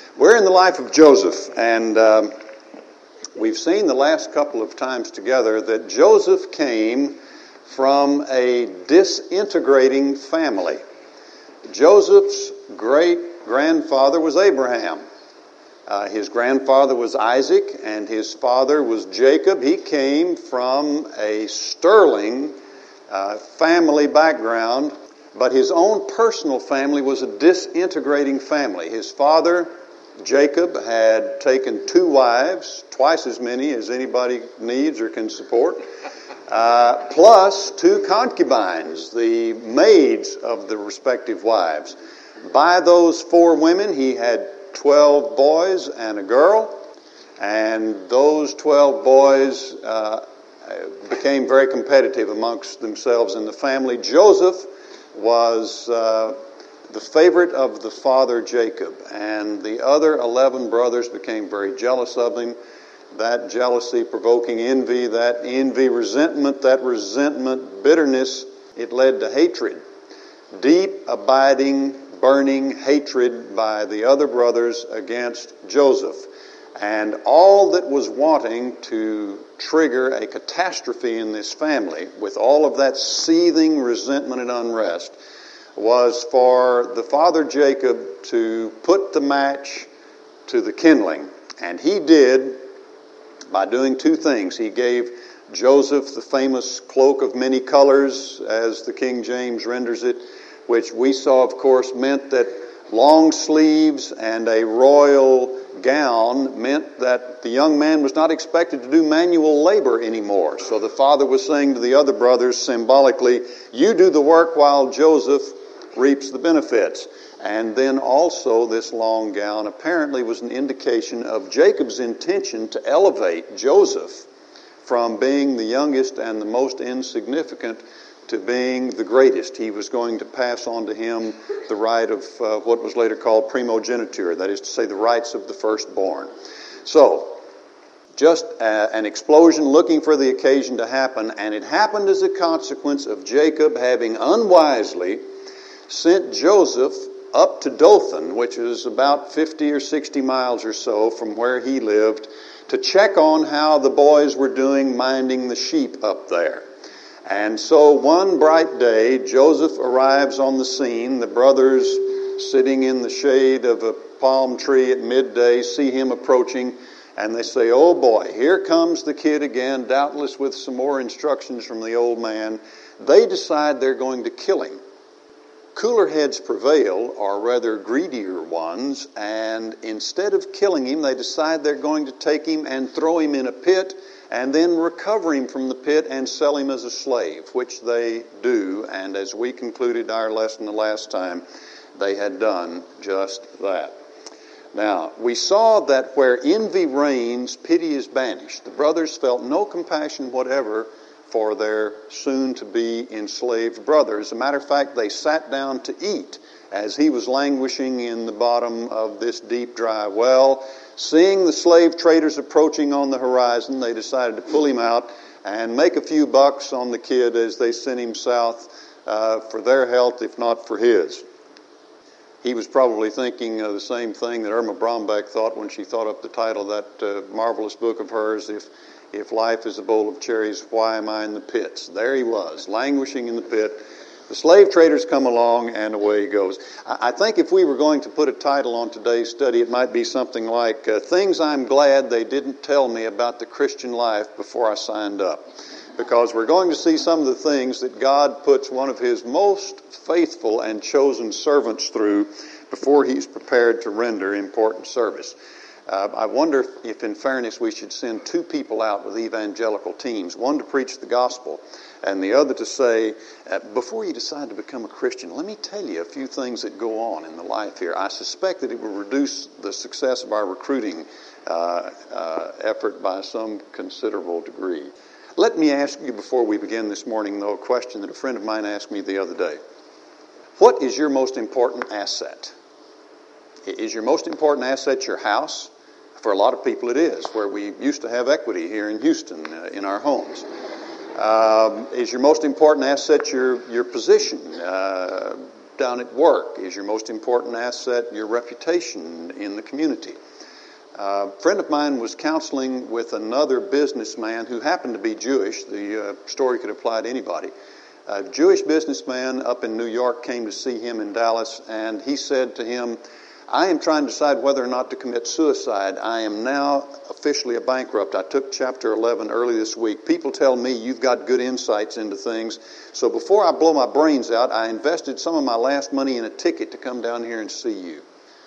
We're in the life of Joseph, and we've seen the last couple of times together that Joseph came from a disintegrating family. Joseph's great-grandfather was Abraham. His grandfather was Isaac, and his father was Jacob. He came from a sterling family background, but his own personal family was a disintegrating family. His father, Jacob, had taken 2 wives, twice as many as anybody needs or can support, plus 2 concubines, the maids of the respective wives. By those 4 women, he had 12 boys and a girl, and those 12 boys became very competitive amongst themselves in the family. Joseph was the favorite of the father Jacob, and the other 11 brothers became very jealous of him. That jealousy provoking envy, that envy resentment, that resentment bitterness, it led to hatred. Deep, abiding, burning hatred by the other brothers against Joseph. And all that was wanting to trigger a catastrophe in this family, with all of that seething resentment and unrest, was for the father Jacob to put the match to the kindling. And he did by doing 2 things. He gave Joseph the famous cloak of many colors, as the King James renders it, which we saw, of course, meant that long sleeves and a royal gown meant that the young man was not expected to do manual labor anymore. So the father was saying to the other brothers symbolically, you do the work while Joseph reaps the benefits. And then also this long gown apparently was an indication of Jacob's intention to elevate Joseph from being the youngest and the most insignificant to being the greatest. He was going to pass on to him the right of what was later called primogeniture, that is to say the rights of the firstborn. So, just an explosion looking for the occasion to happen, and it happened as a consequence of Jacob having unwisely sent Joseph up to Dothan, which is about 50 or 60 miles or so from where he lived, to check on how the boys were doing minding the sheep up there. And so one bright day, Joseph arrives on the scene. The brothers, sitting in the shade of a palm tree at midday, see him approaching, and they say, oh boy, here comes the kid again, doubtless with some more instructions from the old man. They decide they're going to kill him. Cooler heads prevail, or rather greedier ones, and instead of killing him, they decide they're going to take him and throw him in a pit and then recover him from the pit and sell him as a slave, which they do. And as we concluded our lesson the last time, they had done just that. Now, we saw that where envy reigns, pity is banished. The brothers felt no compassion whatever for their soon-to-be enslaved brother. As a matter of fact, they sat down to eat as he was languishing in the bottom of this deep, dry well. Seeing the slave traders approaching on the horizon, they decided to pull him out and make a few bucks on the kid as they sent him south for their health, if not for his. He was probably thinking the same thing that Irma Brombeck thought when she thought up the title of that marvelous book of hers, If Life is a Bowl of Cherries, Why Am I in the Pits? There he was, languishing in the pit. The slave traders come along, and away he goes. I think if we were going to put a title on today's study, it might be something like, Things I'm Glad They Didn't Tell Me About the Christian Life Before I Signed Up. Because we're going to see some of the things that God puts one of His most faithful and chosen servants through before He's prepared to render important service. I wonder if, in fairness, we should send 2 people out with evangelical teams, one to preach the gospel and the other to say, before you decide to become a Christian, let me tell you a few things that go on in the life here. I suspect that it will reduce the success of our recruiting effort by some considerable degree. Let me ask you before we begin this morning, though, a question that a friend of mine asked me the other day. What is your most important asset? Is your most important asset your house? For a lot of people it is, where we used to have equity here in Houston in our homes. Is your most important asset your position? down at work? Is your most important asset your reputation in the community? A friend of mine was counseling with another businessman who happened to be Jewish. The story could apply to anybody. A Jewish businessman up in New York came to see him in Dallas, and he said to him, I am trying to decide whether or not to commit suicide. I am now officially a bankrupt. I took Chapter 11 early this week. People tell me you've got good insights into things. So before I blow my brains out, I invested some of my last money in a ticket to come down here and see you.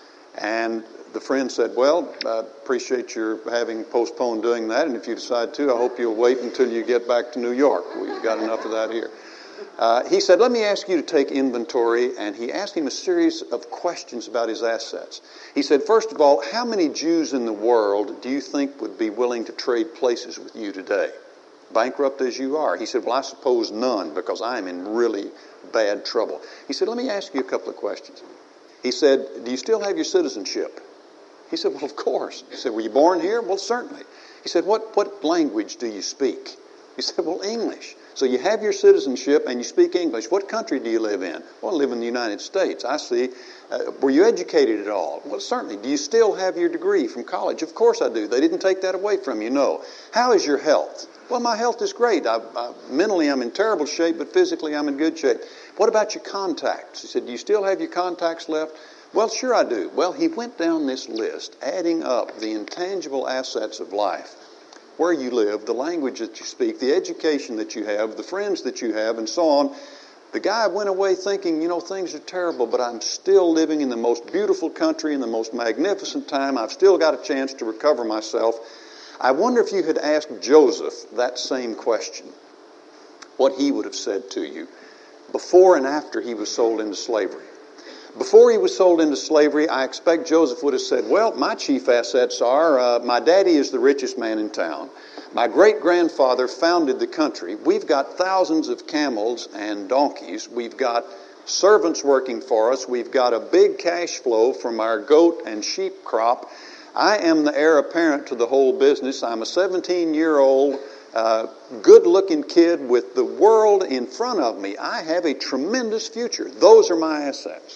And the friend said, well, I appreciate your having postponed doing that. And if you decide to, I hope you'll wait until you get back to New York. We've got enough of that here. He said, let me ask you to take inventory, and he asked him a series of questions about his assets. He said, first of all, how many Jews in the world do you think would be willing to trade places with you today, bankrupt as you are? He said, well, I suppose none, because I am in really bad trouble. He said, let me ask you a couple of questions. He said, do you still have your citizenship? He said, well, of course. He said, were you born here? Well, certainly. He said, what language do you speak? He said, well, English. So you have your citizenship and you speak English. What country do you live in? Well, I live in the United States. I see. Were you educated at all? Well, certainly. Do you still have your degree from college? Of course I do. They didn't take that away from you, no. How is your health? Well, my health is great. Mentally, I'm in terrible shape, but physically, I'm in good shape. What about your contacts? He said, do you still have your contacts left? Well, sure I do. Well, he went down this list, adding up the intangible assets of life. Where you live, the language that you speak, the education that you have, the friends that you have, and so on. The guy went away thinking, things are terrible, but I'm still living in the most beautiful country in the most magnificent time. I've still got a chance to recover myself. I wonder if you had asked Joseph that same question, what he would have said to you before and after he was sold into slavery. Before he was sold into slavery, I expect Joseph would have said, well, my chief assets are, my daddy is the richest man in town. My great-grandfather founded the country. We've got thousands of camels and donkeys. We've got servants working for us. We've got a big cash flow from our goat and sheep crop. I am the heir apparent to the whole business. I'm a 17-year-old, good-looking kid with the world in front of me. I have a tremendous future. Those are my assets.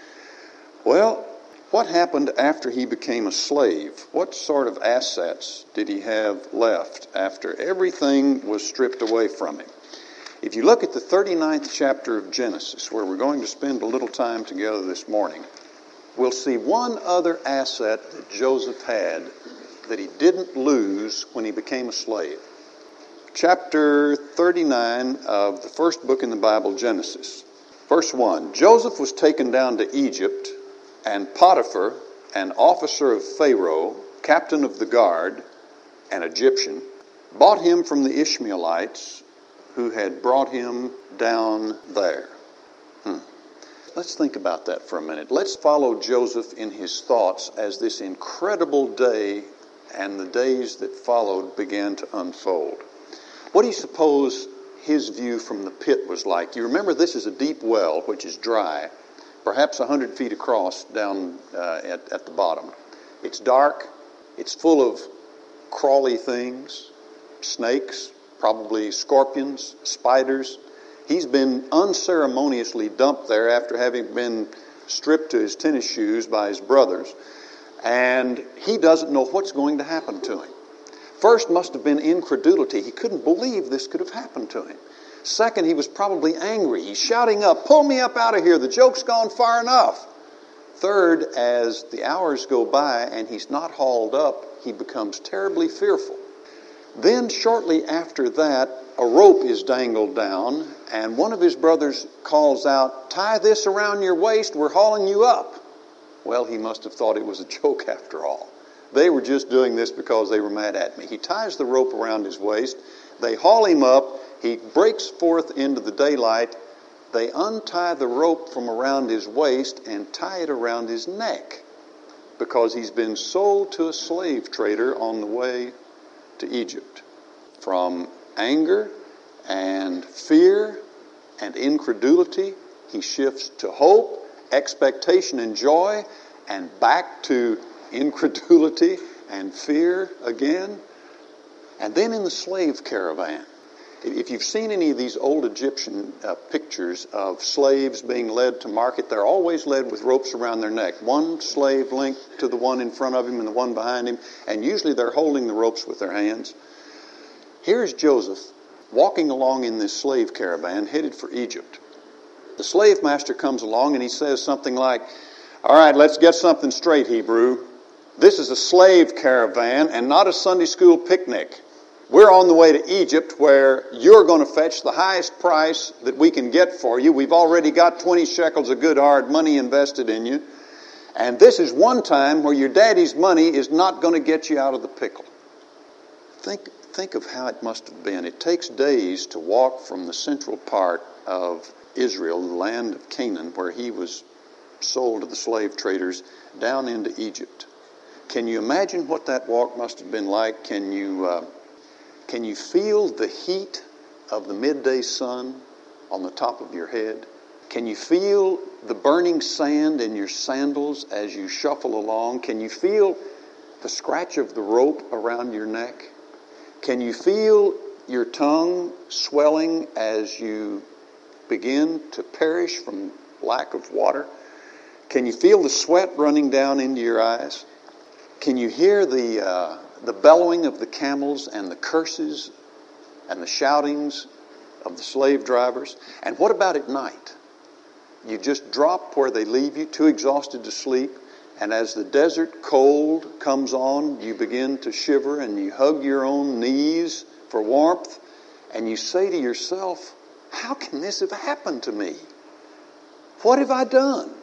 Well, what happened after he became a slave? What sort of assets did he have left after everything was stripped away from him? If you look at the 39th chapter of Genesis, where we're going to spend a little time together this morning, we'll see one other asset that Joseph had that he didn't lose when he became a slave. Chapter 39 of the first book in the Bible, Genesis. Verse 1, Joseph was taken down to Egypt, and Potiphar, an officer of Pharaoh, captain of the guard, an Egyptian, bought him from the Ishmaelites who had brought him down there. Let's think about that for a minute. Let's follow Joseph in his thoughts as this incredible day and the days that followed began to unfold. What do you suppose his view from the pit was like? You remember this is a deep well, which is dry, perhaps 100 feet across down at the bottom. It's dark. It's full of crawly things, snakes, probably scorpions, spiders. He's been unceremoniously dumped there after having been stripped to his tennis shoes by his brothers. And he doesn't know what's going to happen to him. First must have been incredulity. He couldn't believe this could have happened to him. Second, he was probably angry. He's shouting up, pull me up out of here. The joke's gone far enough. Third, as the hours go by and he's not hauled up, he becomes terribly fearful. Then shortly after that, a rope is dangled down, and one of his brothers calls out, tie this around your waist, we're hauling you up. Well, he must have thought it was a joke after all. They were just doing this because they were mad at me. He ties the rope around his waist. They haul him up. He breaks forth into the daylight. They untie the rope from around his waist and tie it around his neck because he's been sold to a slave trader on the way to Egypt. From anger and fear and incredulity, he shifts to hope, expectation, and joy, and back to incredulity and fear again. And then in the slave caravan, If you've seen any of these old Egyptian pictures of slaves being led to market, they're always led with ropes around their neck. One slave linked to the one in front of him and the one behind him, and usually they're holding the ropes with their hands. Here's Joseph walking along in this slave caravan headed for Egypt. The slave master comes along and he says something like, "All right, let's get something straight, Hebrew. This is a slave caravan and not a Sunday school picnic. We're on the way to Egypt where you're going to fetch the highest price that we can get for you. We've already got 20 shekels of good hard money invested in you. And this is one time where your daddy's money is not going to get you out of the pickle." Think of how it must have been. It takes days to walk from the central part of Israel, the land of Canaan, where he was sold to the slave traders, down into Egypt. Can you imagine what that walk must have been like? Can you feel the heat of the midday sun on the top of your head? Can you feel the burning sand in your sandals as you shuffle along? Can you feel the scratch of the rope around your neck? Can you feel your tongue swelling as you begin to perish from lack of water? Can you feel the sweat running down into your eyes? Can you hear the bellowing of the camels and the curses and the shoutings of the slave drivers? And what about at night? You just drop where they leave you, too exhausted to sleep, and as the desert cold comes on, you begin to shiver and you hug your own knees for warmth, and you say to yourself, "How can this have happened to me? What have I done?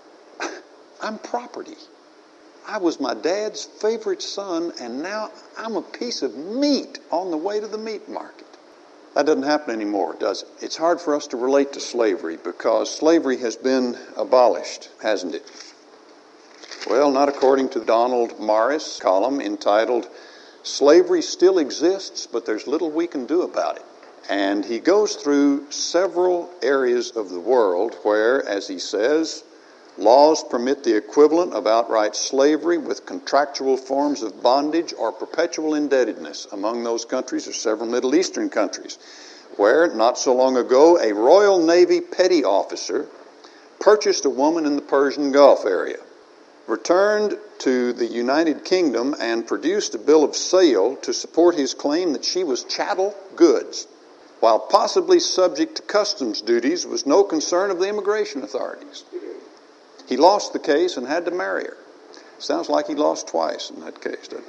I'm property. I was my dad's favorite son, and now I'm a piece of meat on the way to the meat market." That doesn't happen anymore, does it? It's hard for us to relate to slavery because slavery has been abolished, hasn't it? Well, not according to Donald Morris' column entitled, "Slavery Still Exists, but There's Little We Can Do About It." And he goes through several areas of the world where, as he says, laws permit the equivalent of outright slavery with contractual forms of bondage or perpetual indebtedness. Among those countries are several Middle Eastern countries where, not so long ago, a Royal Navy petty officer purchased a woman in the Persian Gulf area, returned to the United Kingdom, and produced a bill of sale to support his claim that she was chattel goods, while possibly subject to customs duties, was no concern of the immigration authorities. He lost the case and had to marry her. Sounds like he lost twice in that case, doesn't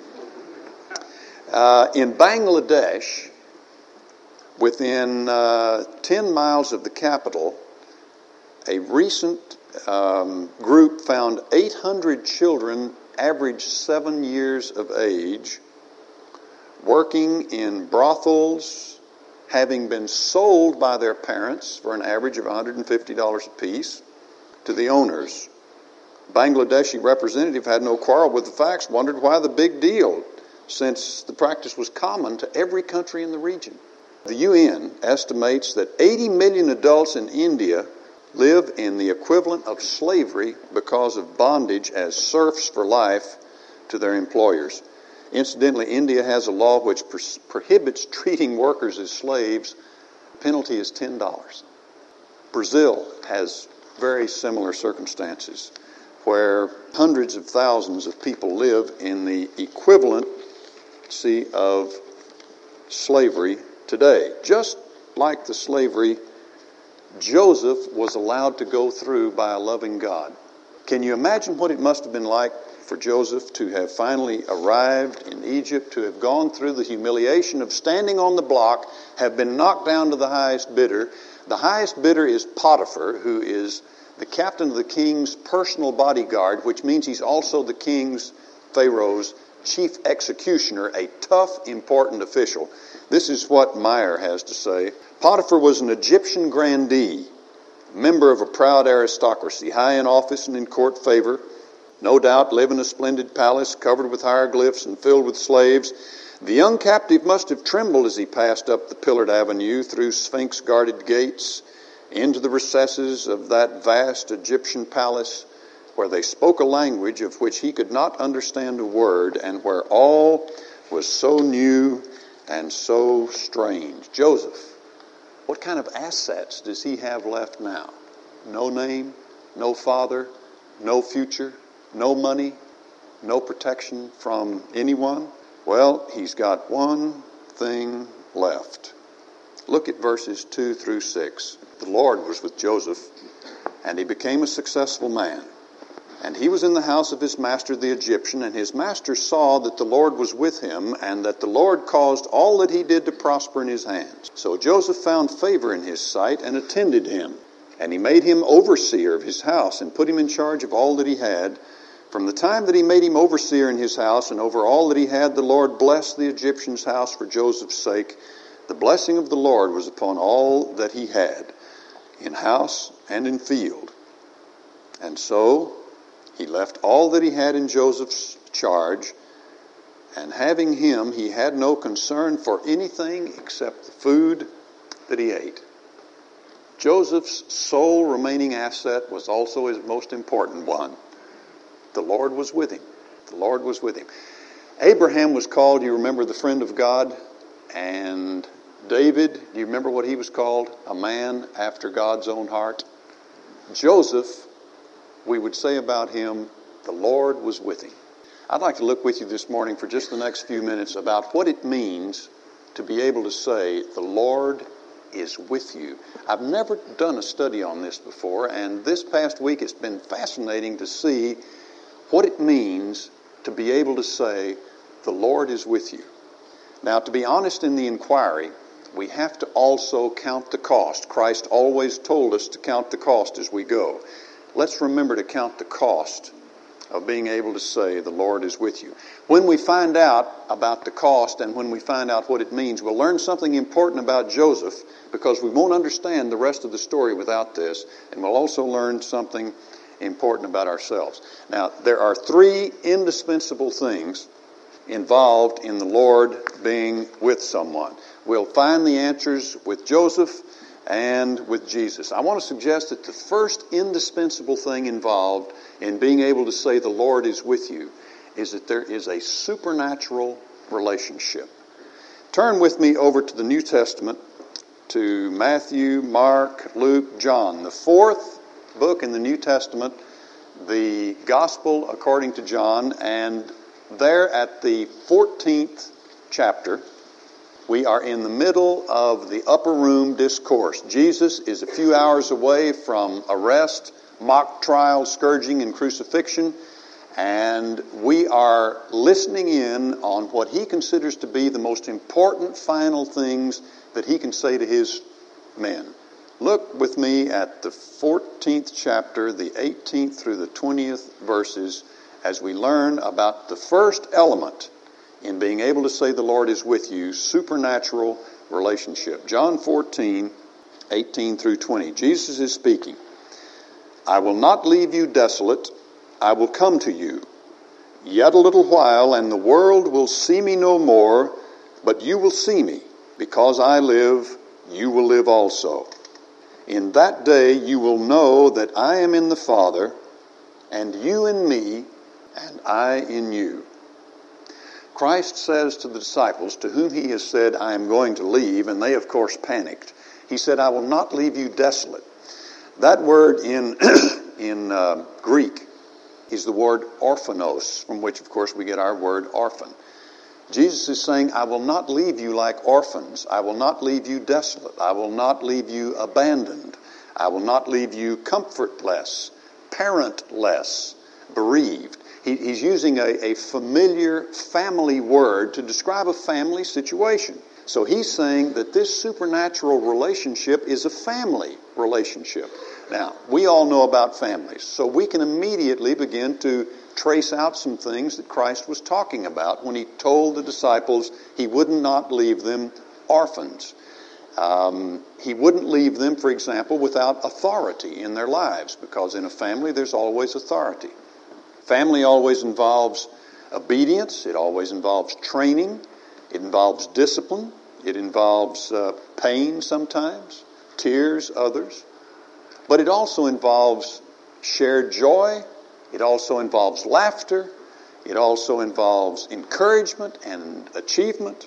it? In Bangladesh, within 10 miles of the capital, a recent group found 800 children, average 7 years of age, working in brothels, having been sold by their parents for an average of $150 apiece to the owners. Bangladeshi representative had no quarrel with the facts, wondered why the big deal, since the practice was common to every country in the region. The UN estimates that 80 million adults in India live in the equivalent of slavery because of bondage as serfs for life to their employers. Incidentally, India has a law which prohibits treating workers as slaves. The penalty is $10. Brazil has very similar circumstances where hundreds of thousands of people live in the equivalency of slavery today. Just like the slavery Joseph was allowed to go through by a loving God. Can you imagine what it must have been like for Joseph to have finally arrived in Egypt, to have gone through the humiliation of standing on the block, have been knocked down to the highest bidder. The highest bidder is Potiphar, who is the captain of the king's personal bodyguard, which means he's also the king's, Pharaoh's, chief executioner, a tough, important official. This is what Meyer has to say. Potiphar was an Egyptian grandee, member of a proud aristocracy, high in office and in court favor. No doubt live in a splendid palace covered with hieroglyphs and filled with slaves. The young captive must have trembled as he passed up the pillared avenue through sphinx-guarded gates into the recesses of that vast Egyptian palace where they spoke a language of which he could not understand a word and where all was so new and so strange. Joseph, what kind of assets does he have left now? No name, no father, no future, no money, no protection from anyone. Well, he's got one thing left. Look at verses 2 through 6. The Lord was with Joseph, and he became a successful man. And he was in the house of his master the Egyptian, and his master saw that the Lord was with him, and that the Lord caused all that he did to prosper in his hands. So Joseph found favor in his sight and attended him. And he made him overseer of his house and put him in charge of all that he had. From the time that he made him overseer in his house and over all that he had, the Lord blessed the Egyptian's house for Joseph's sake. The blessing of the Lord was upon all that he had, in house and in field. And so he left all that he had in Joseph's charge, and having him, he had no concern for anything except the food that he ate. Joseph's sole remaining asset was also his most important one. The Lord was with him. The Lord was with him. Abraham was called, you remember, the friend of God. And David, do you remember what he was called? A man after God's own heart. Joseph, we would say about him, the Lord was with him. I'd like to look with you this morning for just the next few minutes about what it means to be able to say, the Lord is with you. I've never done a study on this before, and this past week it's been fascinating to see what it means to be able to say, the Lord is with you. Now, to be honest in the inquiry, we have to also count the cost. Christ always told us to count the cost as we go. Let's remember to count the cost of being able to say, the Lord is with you. When we find out about the cost and when we find out what it means, we'll learn something important about Joseph, because we won't understand the rest of the story without this, and we'll also learn something important about ourselves. Now, there are three indispensable things involved in the Lord being with someone. We'll find the answers with Joseph and with Jesus. I want to suggest that the first indispensable thing involved in being able to say the Lord is with you is that there is a supernatural relationship. Turn with me over to the New Testament, to Matthew, Mark, Luke, John, the fourth book in the New Testament, the Gospel according to John, and there at the 14th chapter, we are in the middle of the upper room discourse. Jesus is a few hours away from arrest, mock trial, scourging, and crucifixion, and we are listening in on what he considers to be the most important final things that he can say to his men. Look with me at the 14th chapter, the 18th through the 20th verses, as we learn about the first element in being able to say the Lord is with you, supernatural relationship. John 14, 18 through 20. Jesus is speaking. I will not leave you desolate. I will come to you. Yet a little while, and the world will see me no more, but you will see me. Because I live, you will live also. In that day you will know that I am in the Father, and you in me, and I in you. Christ says to the disciples, to whom he has said, I am going to leave, and they of course panicked. He said, I will not leave you desolate. That word in Greek is the word orphanos, from which of course we get our word orphan. Jesus is saying, I will not leave you like orphans. I will not leave you desolate. I will not leave you abandoned. I will not leave you comfortless, parentless, bereaved. He's using a familiar family word to describe a family situation. So he's saying that this supernatural relationship is a family relationship. Now, we all know about families, so we can immediately begin to trace out some things that Christ was talking about when he told the disciples he would not leave them orphans. He wouldn't leave them, for example, without authority in their lives, because in a family there's always authority. Family always involves obedience. It always involves training. It involves discipline. It involves pain sometimes, tears others. But it also involves shared joy. It also involves laughter. It also involves encouragement and achievement.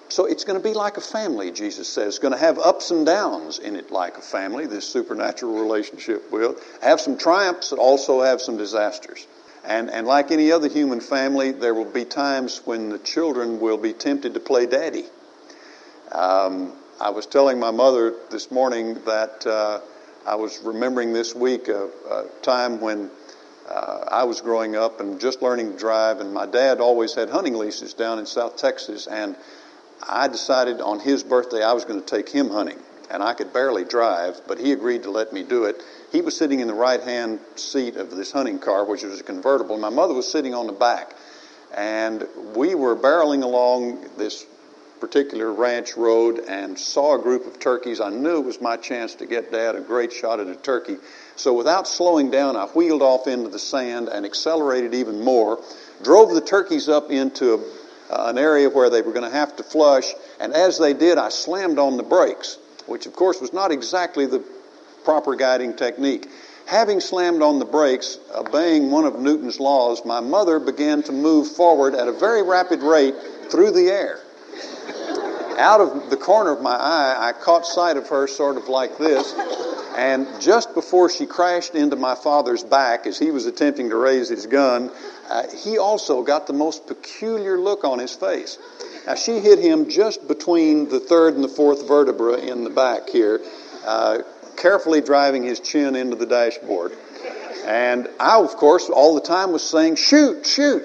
So it's going to be like a family, Jesus says. It's going to have ups and downs in it like a family, this supernatural relationship will. Have some triumphs, and also have some disasters. And like any other human family, there will be times when the children will be tempted to play daddy. I was telling my mother this morning that I was remembering this week a time when I was growing up and just learning to drive, and my dad always had hunting leases down in South Texas, and I decided on his birthday I was going to take him hunting. And I could barely drive, but he agreed to let me do it. He was sitting in the right-hand seat of this hunting car, which was a convertible. My mother was sitting on the back. And we were barreling along this particular ranch road and saw a group of turkeys. I knew it was my chance to get Dad a great shot at a turkey. So without slowing down, I wheeled off into the sand and accelerated even more, drove the turkeys up into an area where they were going to have to flush. And as they did, I slammed on the brakes, which of course was not exactly the proper guiding technique. Having slammed on the brakes, obeying one of Newton's laws, my mother began to move forward at a very rapid rate through the air. Out of the corner of my eye, I caught sight of her sort of like this, and just before she crashed into my father's back as he was attempting to raise his gun, he also got the most peculiar look on his face. Now, she hit him just between the third and the fourth vertebra in the back here, carefully driving his chin into the dashboard. And I, of course, all the time was saying, "Shoot, shoot."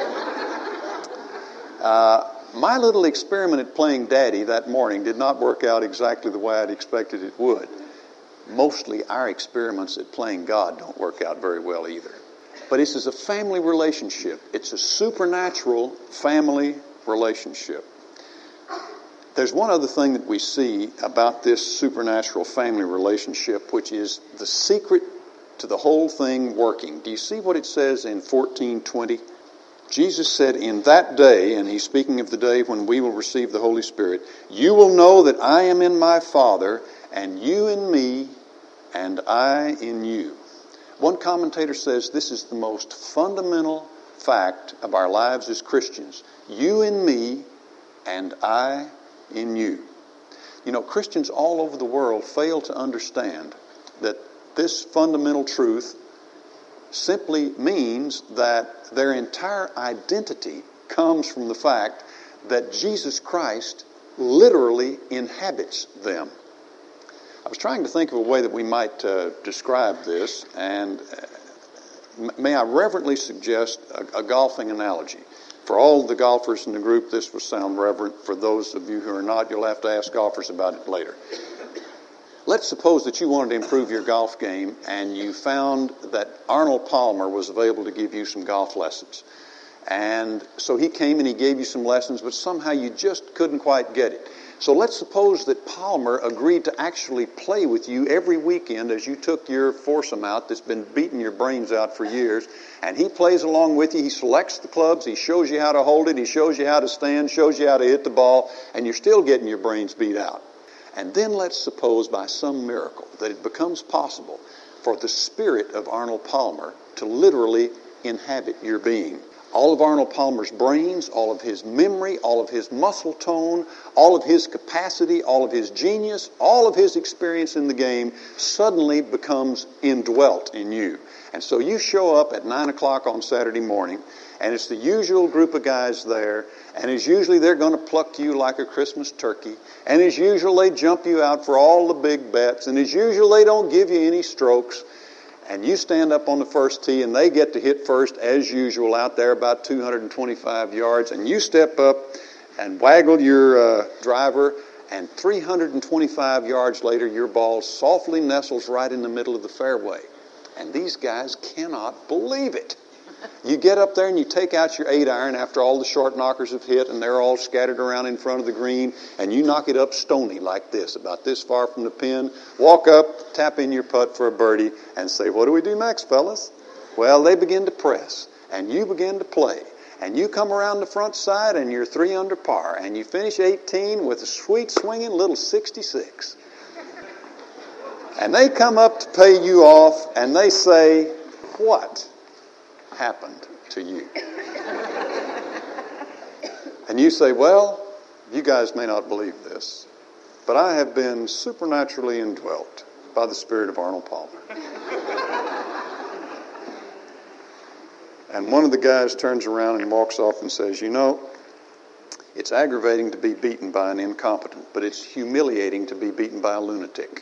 My little experiment at playing daddy that morning did not work out exactly the way I'd expected it would. Mostly our experiments at playing God don't work out very well either. But this is a family relationship. It's a supernatural family relationship. There's one other thing that we see about this supernatural family relationship, which is the secret to the whole thing working. Do you see what it says in 14:20? Jesus said, "In that day," and he's speaking of the day when we will receive the Holy Spirit, "you will know that I am in my Father, and you in me, and I in you." One commentator says this is the most fundamental fact of our lives as Christians. You in me, and I in you. You know, Christians all over the world fail to understand that this fundamental truth simply means that their entire identity comes from the fact that Jesus Christ literally inhabits them. I was trying to think of a way that we might describe this, and may I reverently suggest a golfing analogy. For all the golfers in the group, this will sound reverent. For those of you who are not, you'll have to ask golfers about it later. Let's suppose that you wanted to improve your golf game and you found that Arnold Palmer was available to give you some golf lessons. And so he came and he gave you some lessons, but somehow you just couldn't quite get it. So let's suppose that Palmer agreed to actually play with you every weekend as you took your foursome out that's been beating your brains out for years. And he plays along with you. He selects the clubs. He shows you how to hold it. He shows you how to stand, shows you how to hit the ball, and you're still getting your brains beat out. And then let's suppose by some miracle that it becomes possible for the spirit of Arnold Palmer to literally inhabit your being. All of Arnold Palmer's brains, all of his memory, all of his muscle tone, all of his capacity, all of his genius, all of his experience in the game suddenly becomes indwelt in you. And so you show up at 9 o'clock on Saturday morning, and it's the usual group of guys there, and as usually they're going to pluck you like a Christmas turkey, and as usual they jump you out for all the big bets, and as usual they don't give you any strokes, and you stand up on the first tee and they get to hit first as usual out there about 225 yards, and you step up and waggle your driver, and 325 yards later your ball softly nestles right in the middle of the fairway. And these guys cannot believe it. You get up there and you take out your 8-iron after all the short knockers have hit and they're all scattered around in front of the green, and you knock it up stony like this, about this far from the pin, walk up, tap in your putt for a birdie, and say, "What do we do next, fellas?" Well, they begin to press, and you begin to play, and you come around the front side and you're 3 under par, and you finish 18 with a sweet swinging little 66. And they come up to pay you off, and they say, "What happened to you?" And you say, "Well, You guys may not believe this, but I have been supernaturally indwelt by the Spirit of Arnold Palmer. And one of the guys turns around and walks off and says, you know, it's aggravating to be beaten by an incompetent, but it's humiliating to be beaten by a lunatic.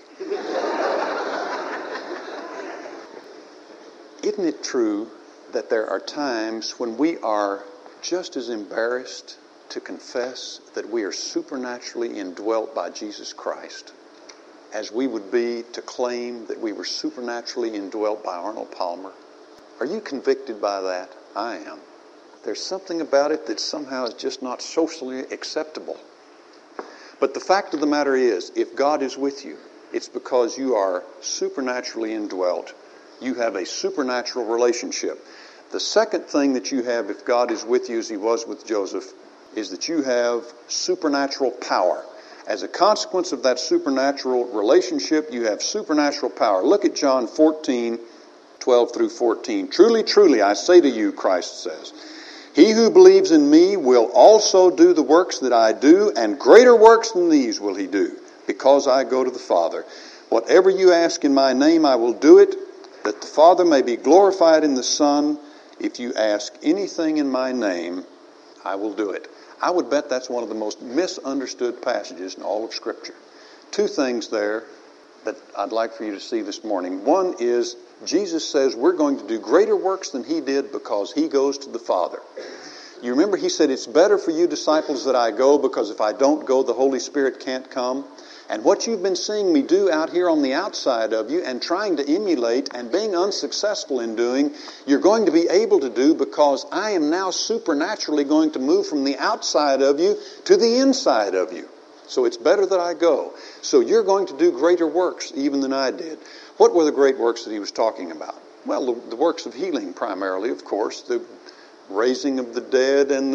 Isn't it true that there are times when we are just as embarrassed to confess that we are supernaturally indwelt by Jesus Christ as we would be to claim that we were supernaturally indwelt by Arnold Palmer? Are you convicted by that? I am. There's something about it that somehow is just not socially acceptable. But the fact of the matter is, if God is with you, it's because you are supernaturally indwelt. You have a supernatural relationship. The second thing that you have, if God is with you as he was with Joseph, is that you have supernatural power. As a consequence of that supernatural relationship, you have supernatural power. Look at John 14:12 through 14. Truly, truly, I say to you, Christ says, he who believes in me will also do the works that I do, and greater works than these will he do, because I go to the Father. Whatever you ask in my name, I will do it, that the Father may be glorified in the Son. If you ask anything in my name, I will do it. I would bet that's one of the most misunderstood passages in all of Scripture. Two things there that I'd like for you to see this morning. One is Jesus says we're going to do greater works than he did because he goes to the Father. You remember he said, it's better for you disciples that I go, because if I don't go, the Holy Spirit can't come. And what you've been seeing me do out here on the outside of you and trying to emulate and being unsuccessful in doing, you're going to be able to do because I am now supernaturally going to move from the outside of you to the inside of you. So it's better that I go. So you're going to do greater works even than I did. What were the great works that he was talking about? Well, the works of healing primarily, of course, the raising of the dead and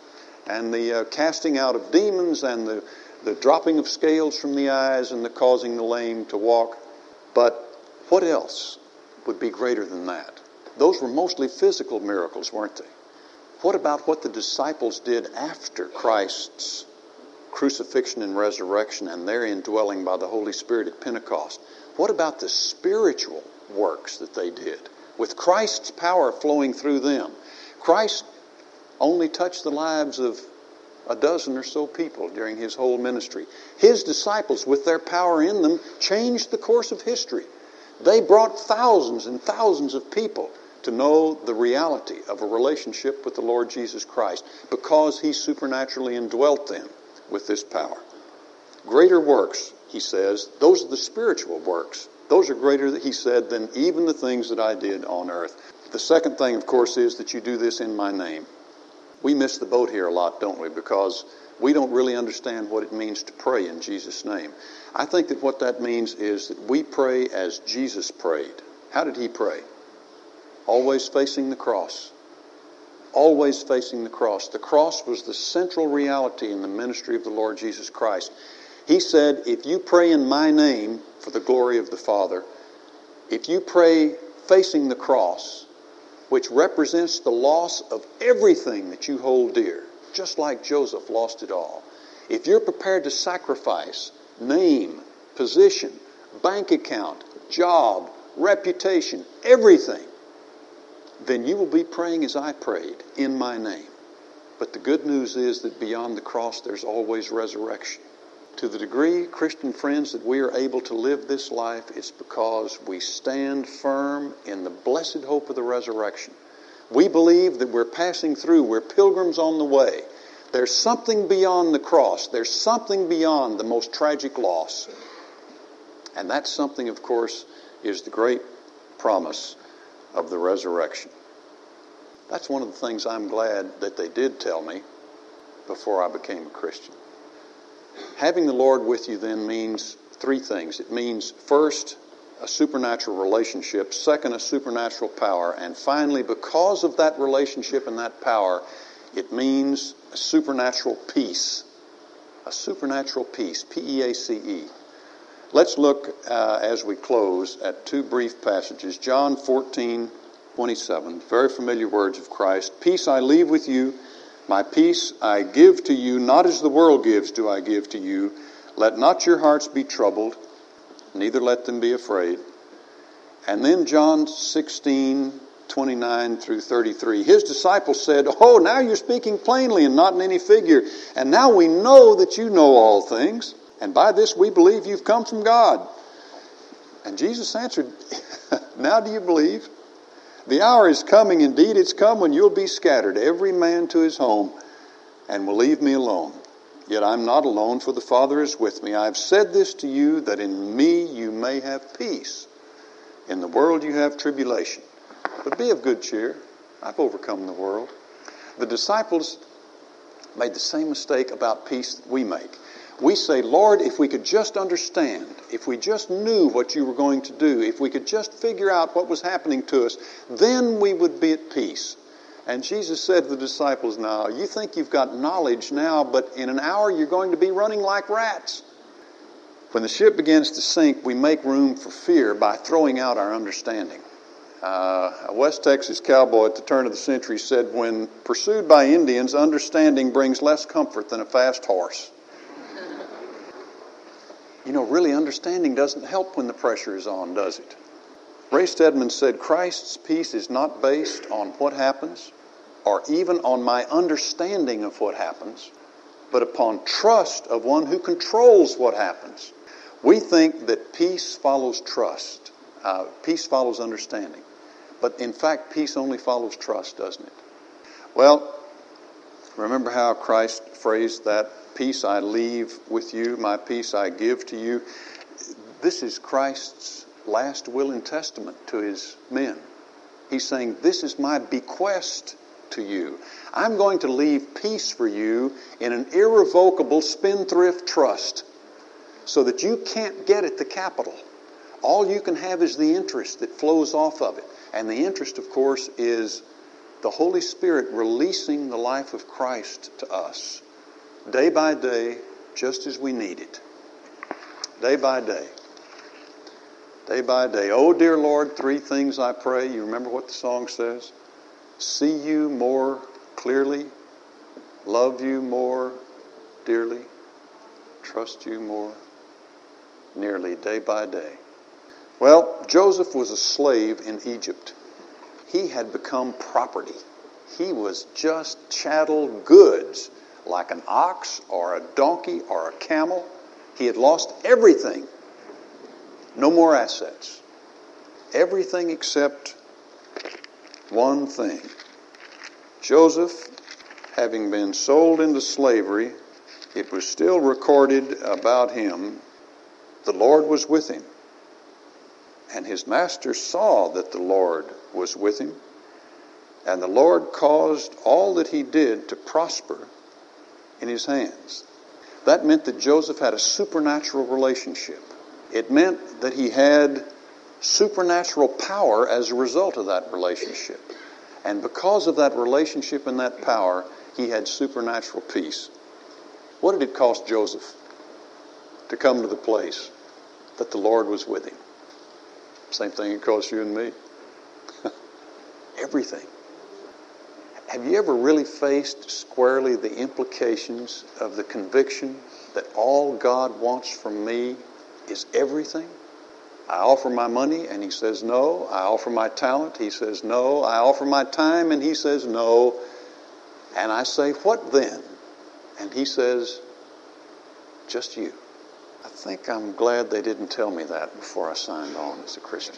the casting out of demons and the dropping of scales from the eyes and the causing the lame to walk. But what else would be greater than that? Those were mostly physical miracles, weren't they? What about what the disciples did after Christ's crucifixion and resurrection and their indwelling by the Holy Spirit at Pentecost? What about the spiritual works that they did with Christ's power flowing through them? Christ only touched the lives of a dozen or so people during his whole ministry. His disciples, with their power in them, changed the course of history. They brought thousands and thousands of people to know the reality of a relationship with the Lord Jesus Christ because he supernaturally indwelt them with this power. Greater works, he says, those are the spiritual works. Those are greater, he said, than even the things that I did on earth. The second thing, of course, is that you do this in my name. We miss the boat here a lot, don't we? Because we don't really understand what it means to pray in Jesus' name. I think that what that means is that we pray as Jesus prayed. How did he pray? Always facing the cross. Always facing the cross. The cross was the central reality in the ministry of the Lord Jesus Christ. He said, if you pray in my name for the glory of the Father, if you pray facing the cross, which represents the loss of everything that you hold dear, just like Joseph lost it all. If you're prepared to sacrifice name, position, bank account, job, reputation, everything, then you will be praying as I prayed, in my name. But the good news is that beyond the cross, there's always resurrection. To the degree, Christian friends, that we are able to live this life, it's because we stand firm in the blessed hope of the resurrection. We believe that we're passing through. We're pilgrims on the way. There's something beyond the cross. There's something beyond the most tragic loss. And that something, of course, is the great promise of the resurrection. That's one of the things I'm glad that they did tell me before I became a Christian. Having the Lord with you then means three things. It means, first, a supernatural relationship. Second, a supernatural power. And finally, because of that relationship and that power, it means a supernatural peace. A supernatural peace. P-E-A-C-E. Let's look, as we close, at two brief passages. John 14:27. Very familiar words of Christ. Peace I leave with you. My peace I give to you, not as the world gives do I give to you. Let not your hearts be troubled, neither let them be afraid. And then John 16:29 through 33. His disciples said, "Oh, now you're speaking plainly and not in any figure. And now we know that you know all things. And by this we believe you've come from God." And Jesus answered, "Now do you believe? The hour is coming, indeed it's come, when you'll be scattered, every man to his home, and will leave me alone. Yet I'm not alone, for the Father is with me. I've said this to you, that in me you may have peace. In the world you have tribulation. But be of good cheer. I've overcome the world." The disciples made the same mistake about peace that we make. We say, "Lord, if we could just understand, if we just knew what you were going to do, if we could just figure out what was happening to us, then we would be at peace." And Jesus said to the disciples, "Now, you think you've got knowledge now, but in an hour you're going to be running like rats." When the ship begins to sink, we make room for fear by throwing out our understanding. A West Texas cowboy at the turn of the century said, "When pursued by Indians, understanding brings less comfort than a fast horse." You know, really understanding doesn't help when the pressure is on, does it? Ray Stedman said, "Christ's peace is not based on what happens, or even on my understanding of what happens, but upon trust of one who controls what happens." We think that peace follows trust. Peace follows understanding. But in fact, peace only follows trust, doesn't it? Well, remember how Christ phrased that, "Peace I leave with you, my peace I give to you." This is Christ's last will and testament to his men. He's saying, "This is my bequest to you. I'm going to leave peace for you in an irrevocable spendthrift trust, so that you can't get at the capital. All you can have is the interest that flows off of it." And the interest, of course, is the Holy Spirit releasing the life of Christ to us, day by day, just as we need it. Day by day. Day by day. "Oh, dear Lord, three things I pray." You remember what the song says? "See you more clearly, love you more dearly, trust you more nearly," day by day. Well, Joseph was a slave in Egypt. He had become property. He was just chattel goods, like an ox or a donkey or a camel. He had lost everything. No more assets. Everything except one thing. Joseph, having been sold into slavery, it was still recorded about him, the Lord was with him. And his master saw that the Lord was with him, and the Lord caused all that he did to prosper in his hands. That meant that Joseph had a supernatural relationship. It meant that he had supernatural power as a result of that relationship. And because of that relationship and that power, he had supernatural peace. What did it cost Joseph to come to the place that the Lord was with him? Same thing it costs you and me. Everything. Have you ever really faced squarely the implications of the conviction that all God wants from me is everything? I offer my money and he says no. I offer my talent, he says no. I offer my time and he says no. And I say, "What then?" And he says, "Just you." I think I'm glad they didn't tell me that before I signed on as a Christian.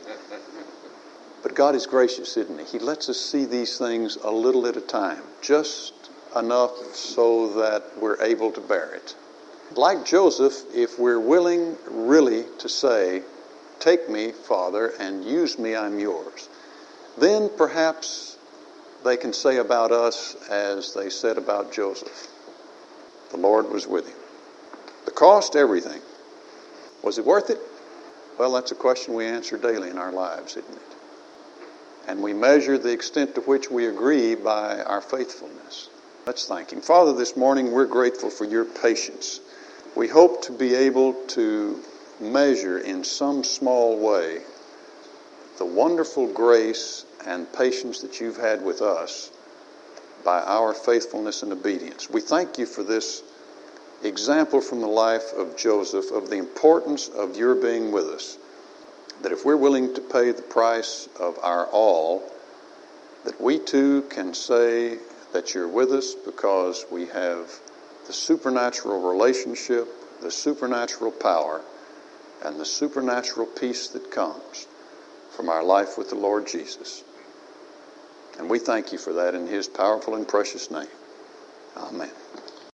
But God is gracious, isn't he? He lets us see these things a little at a time, just enough so that we're able to bear it. Like Joseph, if we're willing really to say, "Take me, Father, and use me, I'm yours," then perhaps they can say about us as they said about Joseph. The Lord was with him. The cost, everything. Was it worth it? Well, that's a question we answer daily in our lives, isn't it? And we measure the extent to which we agree by our faithfulness. Let's thank him. Father, this morning we're grateful for your patience. We hope to be able to measure in some small way the wonderful grace and patience that you've had with us by our faithfulness and obedience. We thank you for this example from the life of Joseph of the importance of your being with us. That if we're willing to pay the price of our all, that we too can say that you're with us because we have the supernatural relationship, the supernatural power, and the supernatural peace that comes from our life with the Lord Jesus. And we thank you for that in his powerful and precious name. Amen.